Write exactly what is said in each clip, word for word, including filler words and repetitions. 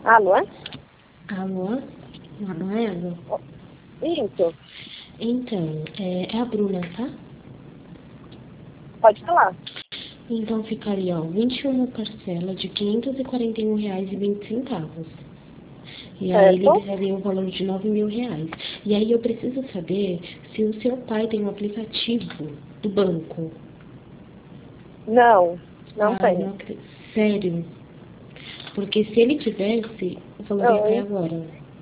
Alô? Alô? Manuela? Isso, Então, é, é a Bruna, tá? pode falar. Então ficaria, ó, vinte e uma parcelas de quinhentos e quarenta e um reais e vinte centavos. E aí Certo? liberaria o valor de nove mil reais. E aí eu preciso saber se o seu pai tem um aplicativo do banco. Não, não Ai, tem. não acredito. Sério? Porque se ele tivesse, o valor ia cair Oi. agora.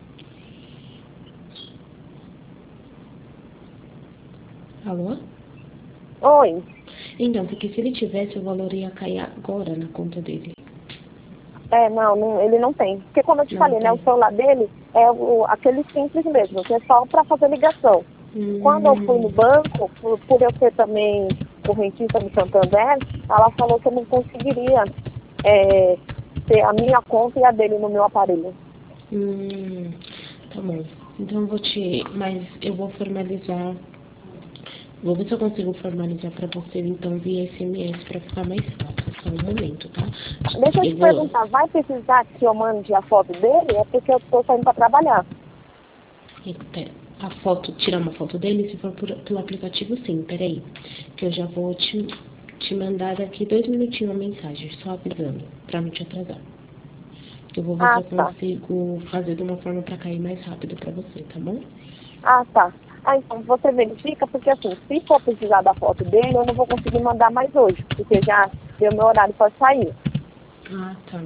Alô? Oi. Então, porque se ele tivesse, o valor ia cair agora na conta dele. É, não, não, ele não tem. Porque como eu te Não falei, né, o tem. celular dele é o, aquele simples mesmo, que é só para fazer ligação. Quando eu fui no Hum, banco, por, por eu ser também correntista do Santander, ela falou que eu não conseguiria é, ter a minha conta e a dele no meu aparelho. hum, tá bom. Então eu vou te. Mas eu vou formalizar. Vou ver se eu consigo formalizar pra você então via S M S pra ficar mais fácil. Só um momento, tá? Deixa eu Eu te vou. perguntar, vai precisar que eu mande a foto dele? É porque eu estou saindo para trabalhar. Pera, a foto, tirar uma foto dele, se for por, pelo aplicativo, sim, peraí. Que eu já vou te, te mandar daqui dois minutinhos uma mensagem, só avisando, pra não te atrasar. Eu vou ver se Ah, eu tá. consigo fazer de uma forma pra cair mais rápido pra você, tá bom? Ah, tá. Ah, então você verifica, porque assim, se for precisar da foto dele, eu não vou conseguir mandar mais hoje, porque já deu meu horário para sair. Ah, tá.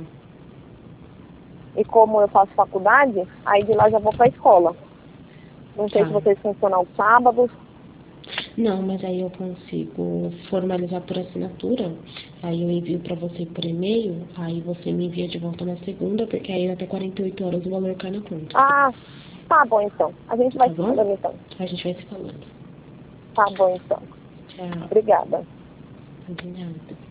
E como eu faço faculdade, aí de lá já vou para a escola. Não sei Tá. se vocês funcionam aos sábados. Não, mas aí eu consigo formalizar por assinatura. Aí eu envio pra você por e-mail. Aí você me envia de volta na segunda, porque aí até quarenta e oito horas o valor cai na conta. Ah, tá bom então. A gente vai Tá se bom? falando então. A gente vai se falando. Tá bom então. Tchau. Obrigada. De nada.